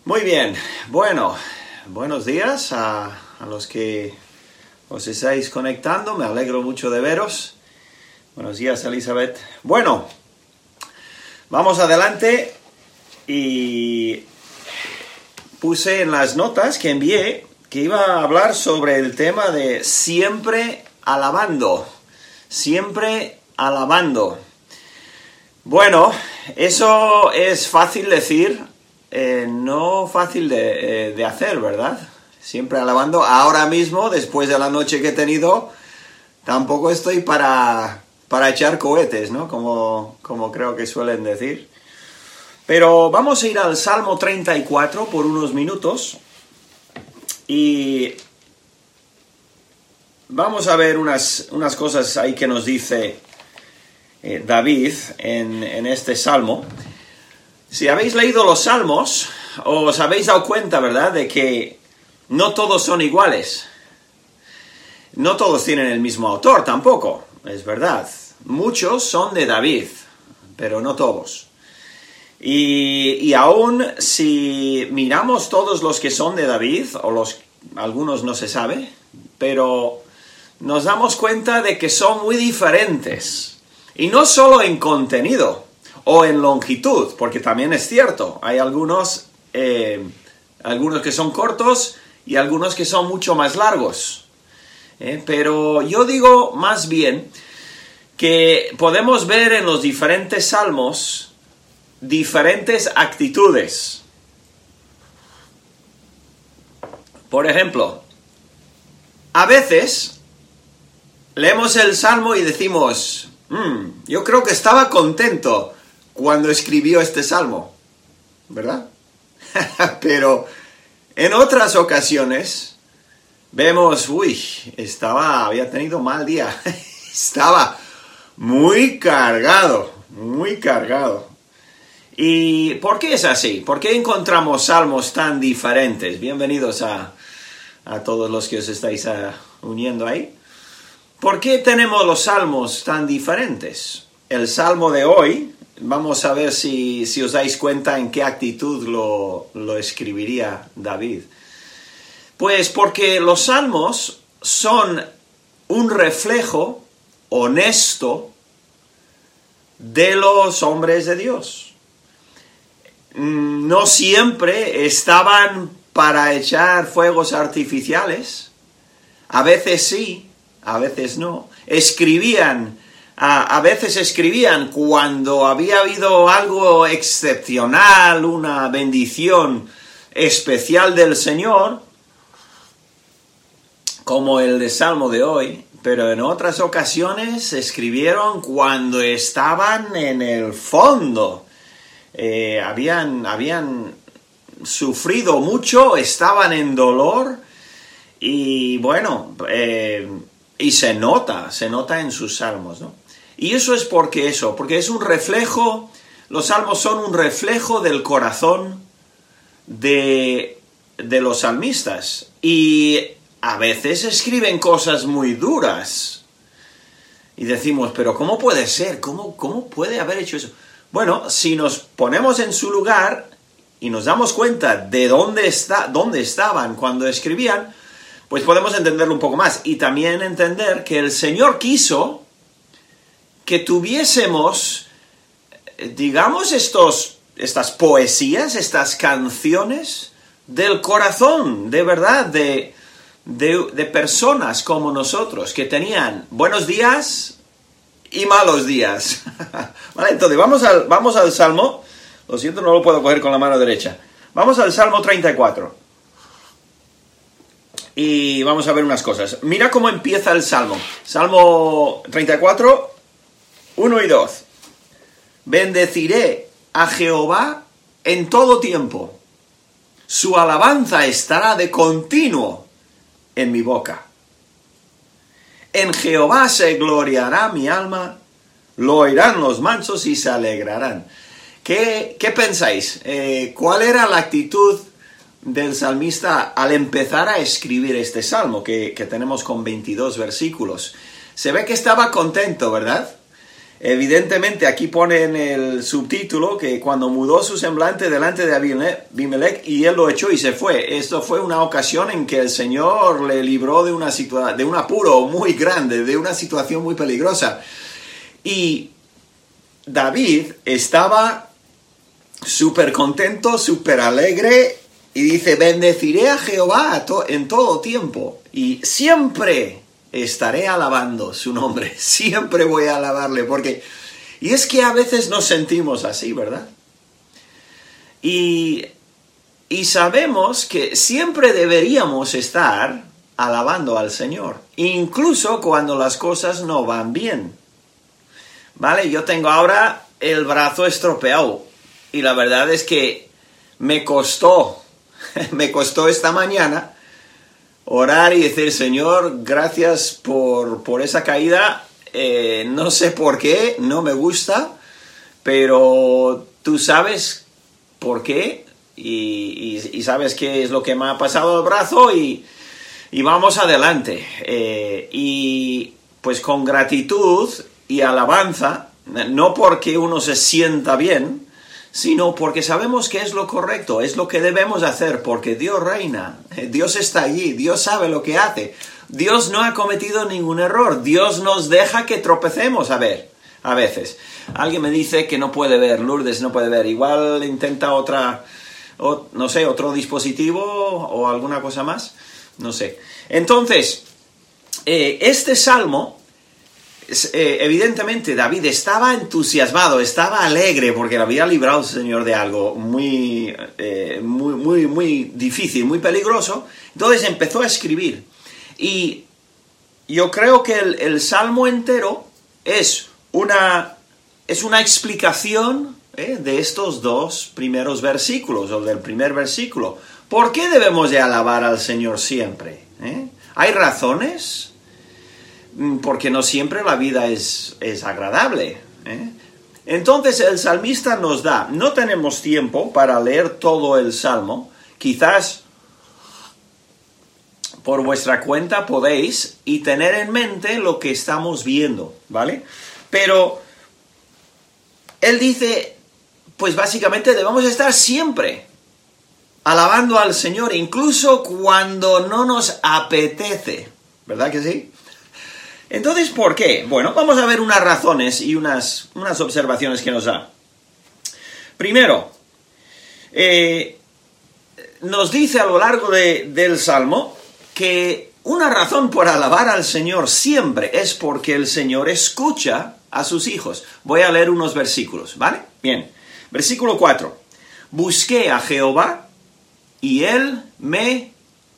Muy bien, bueno, buenos días a los que os estáis conectando, me alegro mucho de veros. Buenos días, Elizabeth. Bueno, vamos adelante y puse en las notas que envié que iba a hablar sobre el tema de siempre alabando. Bueno, eso es fácil decir, no fácil de hacer, ¿verdad? Siempre alabando. Ahora mismo, después de la noche que he tenido, tampoco estoy para echar cohetes, ¿no? Como creo que suelen decir. Pero vamos a ir al Salmo 34 por unos minutos y vamos a ver unas cosas ahí que nos dice David en este Salmo. Si habéis leído los Salmos, os habéis dado cuenta, ¿verdad?, de que no todos son iguales. No todos tienen el mismo autor tampoco, es verdad. Muchos son de David, pero no todos. Y aún si miramos todos los que son de David, algunos no se sabe, pero nos damos cuenta de que son muy diferentes. Y no solo en contenido o en longitud, porque también es cierto, hay algunos que son cortos y algunos que son mucho más largos. Pero yo digo más bien que podemos ver en los diferentes salmos diferentes actitudes. Por ejemplo, a veces leemos el salmo y decimos, yo creo que estaba contento cuando escribió este salmo, ¿verdad? Pero en otras ocasiones vemos, había tenido mal día, estaba muy cargado. ¿Y por qué es así? ¿Por qué encontramos salmos tan diferentes? Bienvenidos a todos los que os estáis uniendo ahí. ¿Por qué tenemos los salmos tan diferentes? El salmo de hoy, vamos a ver si os dais cuenta en qué actitud lo escribiría David. Pues porque los salmos son un reflejo honesto de los hombres de Dios. No siempre estaban para echar fuegos artificiales. A veces sí, a veces no. A veces escribían cuando había habido algo excepcional, una bendición especial del Señor, como el de Salmo de hoy, pero en otras ocasiones escribieron cuando estaban en el fondo. Habían sufrido mucho, estaban en dolor y bueno, y se nota en sus salmos, ¿no? Y eso es porque es un reflejo, los salmos son un reflejo del corazón de los salmistas. Y a veces escriben cosas muy duras. Y decimos, pero ¿cómo puede ser? ¿Cómo puede haber hecho eso? Bueno, si nos ponemos en su lugar y nos damos cuenta de dónde estaban cuando escribían, pues podemos entenderlo un poco más. Y también entender que el Señor quiso que tuviésemos, digamos, estas poesías, estas canciones del corazón, de verdad, de personas como nosotros, que tenían buenos días y malos días. Vale, entonces vamos al Salmo. Lo siento, no lo puedo coger con la mano derecha. Vamos al Salmo 34. Y vamos a ver unas cosas. Mira cómo empieza el Salmo. Salmo 34, 1 y 2. Bendeciré a Jehová en todo tiempo. Su alabanza estará de continuo en mi boca. En Jehová se gloriará mi alma, lo oirán los mansos y se alegrarán. ¿Qué pensáis? ¿Cuál era la actitud del salmista al empezar a escribir este salmo, que tenemos con 22 versículos? Se ve que estaba contento, ¿verdad? Evidentemente aquí pone en el subtítulo que cuando mudó su semblante delante de Abimelech y él lo echó y se fue. Esto fue una ocasión en que el Señor le libró de un apuro muy grande, de una situación muy peligrosa. Y David estaba súper contento, súper alegre y dice, bendeciré a Jehová en todo tiempo y siempre estaré alabando su nombre, siempre voy a alabarle, y es que a veces nos sentimos así, ¿verdad? Y sabemos que siempre deberíamos estar alabando al Señor, incluso cuando las cosas no van bien. ¿Vale? Yo tengo ahora el brazo estropeado, y la verdad es que me costó esta mañana orar y decir, Señor, gracias por esa caída. No sé por qué, no me gusta, pero tú sabes por qué y sabes qué es lo que me ha pasado al brazo y vamos adelante. Y pues con gratitud y alabanza, no porque uno se sienta bien, sino porque sabemos que es lo correcto, es lo que debemos hacer, porque Dios reina, Dios está allí, Dios sabe lo que hace, Dios no ha cometido ningún error, Dios nos deja que tropecemos a veces. Alguien me dice que no puede ver, Lourdes no puede ver, igual intenta otro dispositivo o alguna cosa más, no sé. Entonces, este salmo, evidentemente David estaba entusiasmado, estaba alegre porque le había librado el Señor de algo muy difícil, muy peligroso. Entonces empezó a escribir y yo creo que el salmo entero es una explicación de estos dos primeros versículos o del primer versículo. ¿Por qué debemos de alabar al Señor siempre? ¿Hay razones? Porque no siempre la vida es agradable. Entonces el salmista nos da, no tenemos tiempo para leer todo el salmo, quizás por vuestra cuenta podéis y tener en mente lo que estamos viendo, ¿vale? Pero él dice, pues básicamente debemos estar siempre alabando al Señor, incluso cuando no nos apetece, ¿verdad que sí? Entonces, ¿por qué? Bueno, vamos a ver unas razones y unas observaciones que nos da. Primero, nos dice a lo largo del Salmo que una razón por alabar al Señor siempre es porque el Señor escucha a sus hijos. Voy a leer unos versículos, ¿vale? Bien, versículo 4. Busqué a Jehová y Él me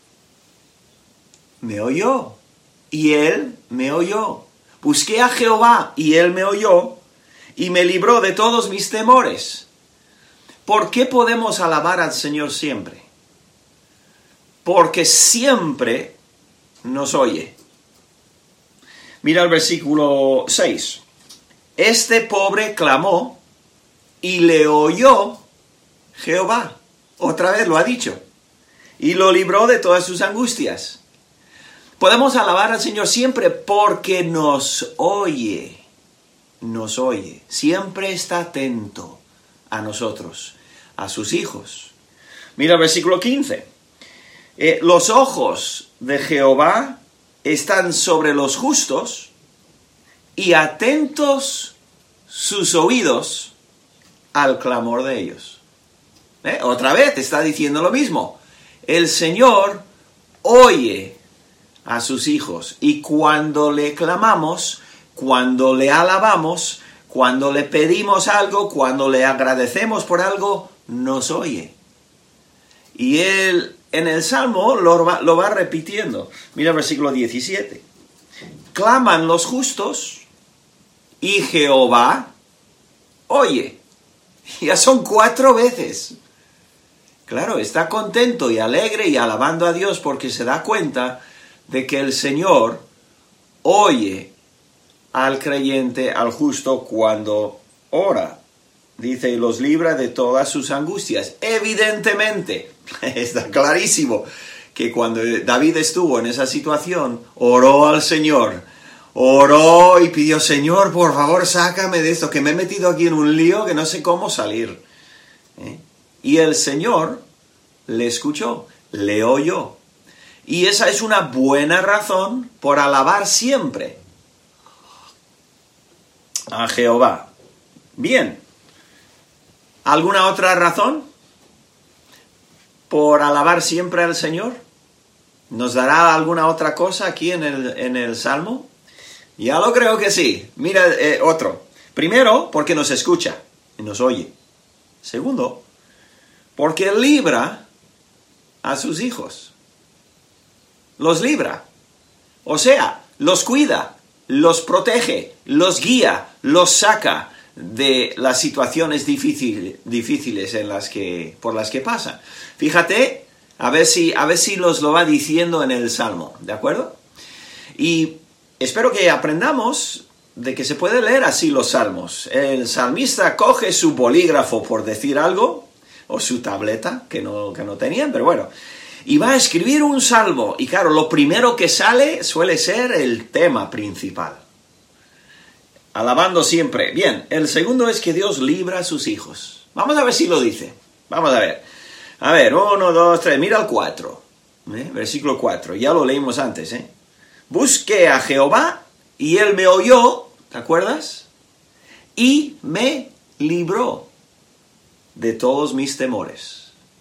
oyó. Y Él me oyó. Busqué a Jehová y Él me oyó y me libró de todos mis temores. ¿Por qué podemos alabar al Señor siempre? Porque siempre nos oye. Mira el versículo 6. Este pobre clamó y le oyó Jehová. Otra vez lo ha dicho. Y lo libró de todas sus angustias. Podemos alabar al Señor siempre porque nos oye. Nos oye. Siempre está atento a nosotros, a sus hijos. Mira el versículo 15. Los ojos de Jehová están sobre los justos y atentos sus oídos al clamor de ellos. Otra vez está diciendo lo mismo. El Señor oye a sus hijos y cuando le clamamos, cuando le alabamos, cuando le pedimos algo, cuando le agradecemos por algo, nos oye. Y él en el Salmo lo va repitiendo. Mira el versículo 17. Claman los justos y Jehová oye. Ya son 4 veces. Claro, está contento y alegre y alabando a Dios porque se da cuenta de que el Señor oye al creyente, al justo, cuando ora. Dice, y los libra de todas sus angustias. Evidentemente, está clarísimo que cuando David estuvo en esa situación, oró al Señor, oró y pidió, Señor, por favor, sácame de esto, que me he metido aquí en un lío que no sé cómo salir. Y el Señor le escuchó, le oyó. Y esa es una buena razón por alabar siempre a Jehová. Bien. ¿Alguna otra razón por alabar siempre al Señor? ¿Nos dará alguna otra cosa aquí en el Salmo? Ya lo creo que sí. Mira, otro. Primero, porque nos escucha y nos oye. Segundo, porque libra a sus hijos. Los libra. O sea, los cuida, los protege, los guía, los saca de las situaciones difíciles por las que pasan. Fíjate, a ver si nos lo va diciendo en el Salmo, ¿de acuerdo? Y espero que aprendamos de que se puede leer así los Salmos. El salmista coge su bolígrafo, por decir algo, o su tableta, que no tenían, pero bueno, y va a escribir un salmo. Y claro, lo primero que sale suele ser el tema principal. Alabando siempre. Bien, el segundo es que Dios libra a sus hijos. Vamos a ver si lo dice. Vamos a ver. A ver, 1, 2, 3. Mira el 4. Versículo 4. Ya lo leímos antes. Busqué a Jehová y él me oyó. ¿Te acuerdas? Y me libró de todos mis temores.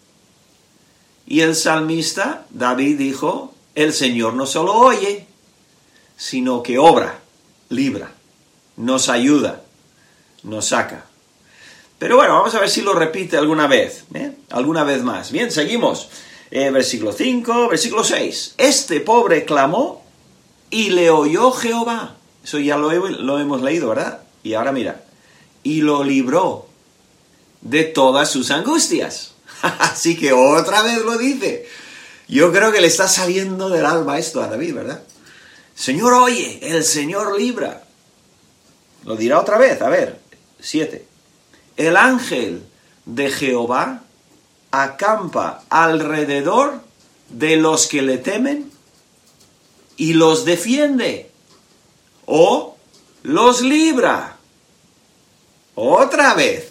Y el salmista, David, dijo, el Señor no solo oye, sino que obra, libra, nos ayuda, nos saca. Pero bueno, vamos a ver si lo repite alguna vez más. Bien, seguimos. Versículo 5, versículo 6. Este pobre clamó y le oyó Jehová. Eso ya lo hemos leído, ¿verdad? Y ahora mira, y lo libró de todas sus angustias. Así que otra vez lo dice. Yo creo que le está saliendo del alma esto a David, ¿verdad? Señor oye, el Señor libra. Lo dirá otra vez, a ver, 7. El ángel de Jehová acampa alrededor de los que le temen y los defiende o los libra. Otra vez.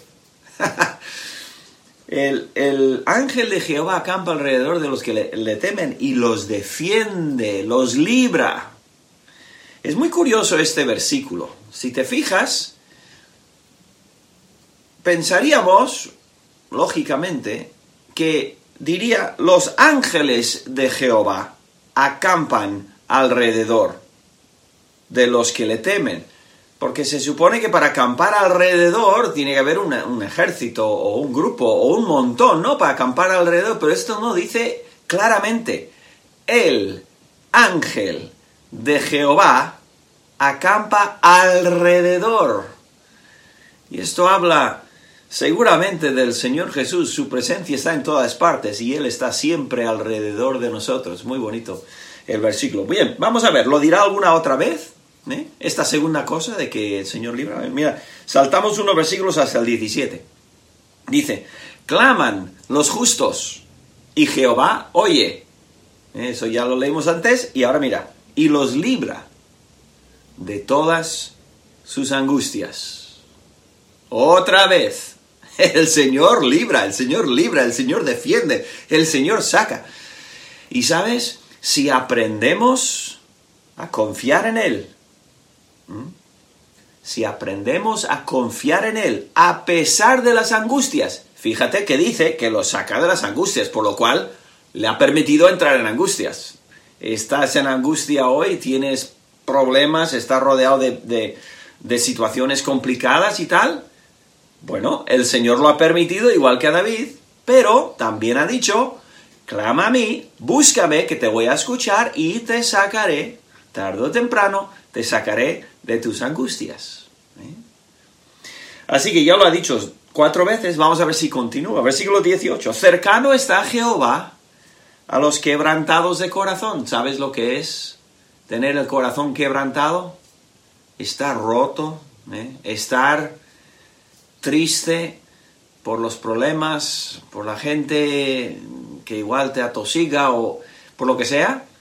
El ángel de Jehová acampa alrededor de los que le temen y los defiende, los libra. Es muy curioso este versículo. Si te fijas, pensaríamos, lógicamente, que diría los ángeles de Jehová acampan alrededor de los que le temen. Porque se supone que para acampar alrededor tiene que haber un ejército o un grupo o un montón, ¿no? Para acampar alrededor, pero esto no dice claramente. El ángel de Jehová acampa alrededor. Y esto habla seguramente del Señor Jesús. Su presencia está en todas partes y Él está siempre alrededor de nosotros. Muy bonito el versículo. Bien, vamos a ver, ¿lo dirá alguna otra vez? Esta segunda cosa de que el Señor libra. Mira, saltamos unos versículos hasta el 17. Dice, claman los justos y Jehová oye. Eso ya lo leímos antes y ahora mira, y los libra de todas sus angustias. Otra vez, el Señor libra, el Señor libra, el Señor defiende, el Señor saca. Y sabes, si aprendemos a confiar en Él, si aprendemos a confiar en Él a pesar de las angustias, fíjate que dice que lo saca de las angustias, por lo cual le ha permitido entrar en angustias. Estás en angustia hoy, tienes problemas, estás rodeado de situaciones complicadas y tal. Bueno, el Señor lo ha permitido igual que a David, pero también ha dicho, clama a mí, búscame que te voy a escuchar y te sacaré, tarde o temprano, te sacaré de tus angustias. Así que ya lo ha dicho 4 veces, vamos a ver si continúa. Versículo 18. Cercano está Jehová a los quebrantados de corazón. ¿Sabes lo que es tener el corazón quebrantado? Estar roto, estar triste por los problemas, por la gente que igual te atosiga o por lo que sea.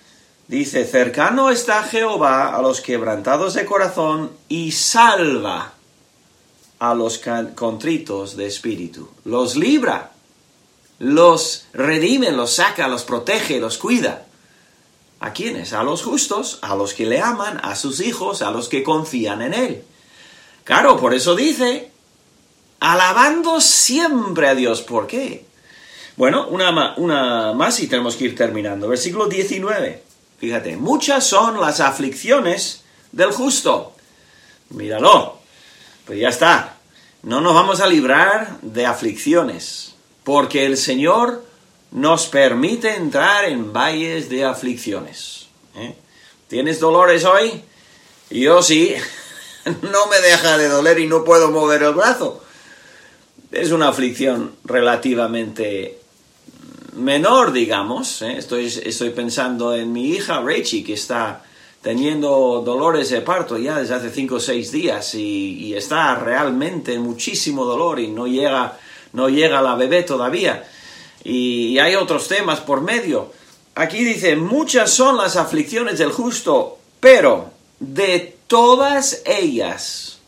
Dice, cercano está Jehová a los quebrantados de corazón y salva a los contritos de espíritu. Los libra, los redime, los saca, los protege, los cuida. ¿A quiénes? A los justos, a los que le aman, a sus hijos, a los que confían en él. Claro, por eso dice, alabando siempre a Dios. ¿Por qué? Bueno, una más y tenemos que ir terminando. Versículo 19. Fíjate, muchas son las aflicciones del justo. Míralo. Pues ya está. No nos vamos a librar de aflicciones, porque el Señor nos permite entrar en valles de aflicciones. ¿Tienes dolores hoy? Yo sí. No me deja de doler y no puedo mover el brazo. Es una aflicción relativamente menor, digamos. Estoy pensando en mi hija Rachel, que está teniendo dolores de parto ya desde hace 5 o 6 días y está realmente en muchísimo dolor y no llega la bebé todavía. Y hay otros temas por medio. Aquí dice, muchas son las aflicciones del justo, pero de todas ellas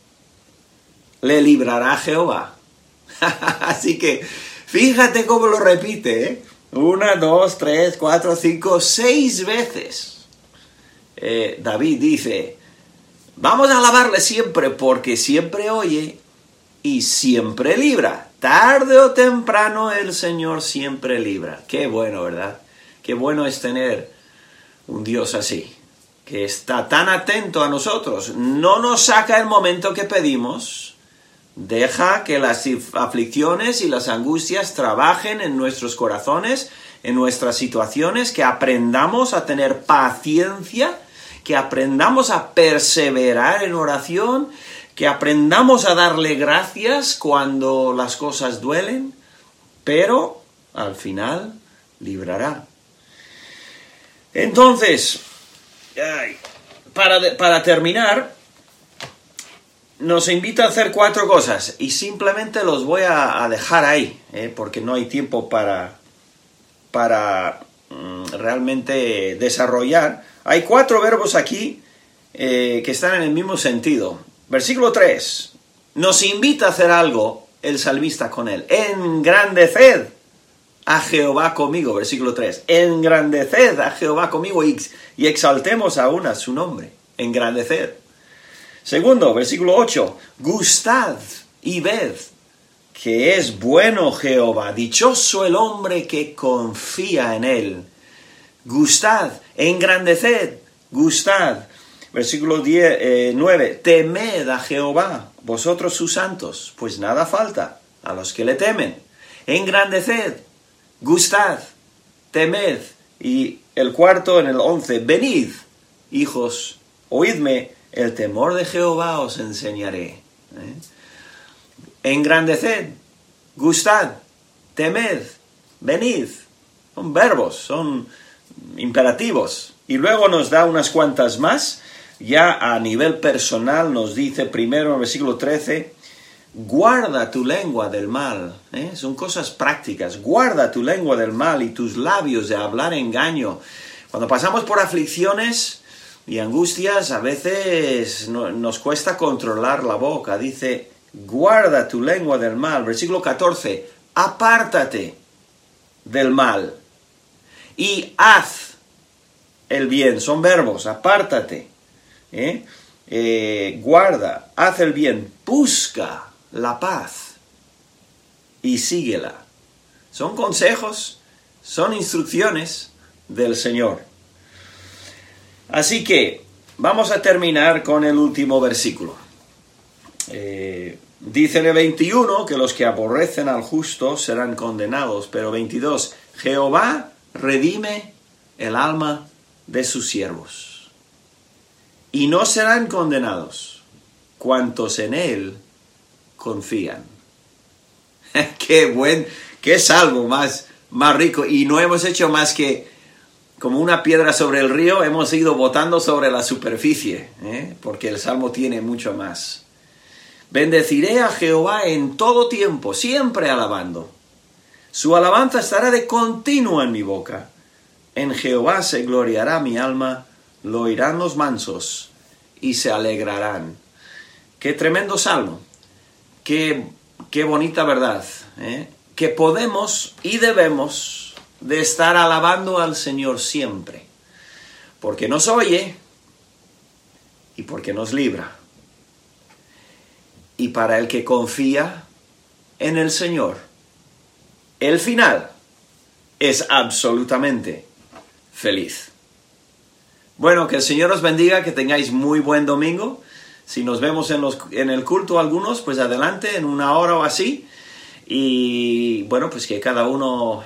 le librará Jehová. Así que fíjate cómo lo repite, 1, 2, 3, 4, 5, 6 veces. David dice, vamos a alabarle siempre porque siempre oye y siempre libra. Tarde o temprano el Señor siempre libra. Qué bueno, ¿verdad? Qué bueno es tener un Dios así, que está tan atento a nosotros. No nos saca el momento que pedimos. Deja que las aflicciones y las angustias trabajen en nuestros corazones, en nuestras situaciones, que aprendamos a tener paciencia, que aprendamos a perseverar en oración, que aprendamos a darle gracias cuando las cosas duelen, pero al final librará. Entonces, para terminar, nos invita a hacer 4 cosas y simplemente los voy a dejar ahí, porque no hay tiempo para realmente desarrollar. Hay 4 verbos aquí que están en el mismo sentido. Versículo 3, nos invita a hacer algo el salmista con él. Engrandeced a Jehová conmigo, versículo 3. Engrandeced a Jehová conmigo y exaltemos aún a su nombre. Engrandeced. Segundo, versículo 8. Gustad y ved que es bueno Jehová. Dichoso el hombre que confía en él. Gustad, engrandeced, gustad. Versículo 9. Temed a Jehová, vosotros sus santos, pues nada falta a los que le temen. Engrandeced, gustad, temed. Y el cuarto en el 11. Venid, hijos, oídme, el temor de Jehová os enseñaré. Engrandeced, gustad, temed, venid. Son verbos, son imperativos. Y luego nos da unas cuantas más. Ya a nivel personal nos dice primero en el versículo 13, guarda tu lengua del mal. Son cosas prácticas. Guarda tu lengua del mal y tus labios de hablar engaño. Cuando pasamos por aflicciones y angustias, a veces nos cuesta controlar la boca. Dice, guarda tu lengua del mal. Versículo 14, apártate del mal y haz el bien. Son verbos, apártate. Guarda, haz el bien, busca la paz y síguela. Son consejos, son instrucciones del Señor. Así que vamos a terminar con el último versículo. Dice en el 21 que los que aborrecen al justo serán condenados, pero 22, Jehová redime el alma de sus siervos. Y no serán condenados cuantos en él confían. Qué salmo más rico. Y no hemos hecho más que, como una piedra sobre el río, hemos ido botando sobre la superficie, porque el salmo tiene mucho más. Bendeciré a Jehová en todo tiempo, siempre alabando. Su alabanza estará de continuo en mi boca. En Jehová se gloriará mi alma, lo oirán los mansos y se alegrarán. Qué tremendo salmo, qué bonita verdad, que podemos y debemos de estar alabando al Señor siempre, porque nos oye y porque nos libra. Y para el que confía en el Señor, el final es absolutamente feliz. Bueno, que el Señor os bendiga, que tengáis muy buen domingo. Si nos vemos en el culto algunos, pues adelante, en una hora o así. Y bueno, pues que cada uno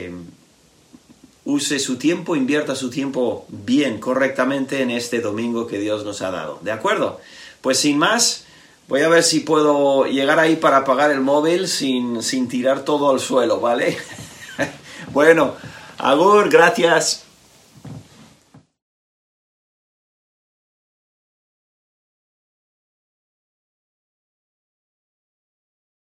use su tiempo, invierta su tiempo bien, correctamente en este domingo que Dios nos ha dado. ¿De acuerdo? Pues sin más, voy a ver si puedo llegar ahí para apagar el móvil sin tirar todo al suelo, ¿vale? Bueno, agur, gracias.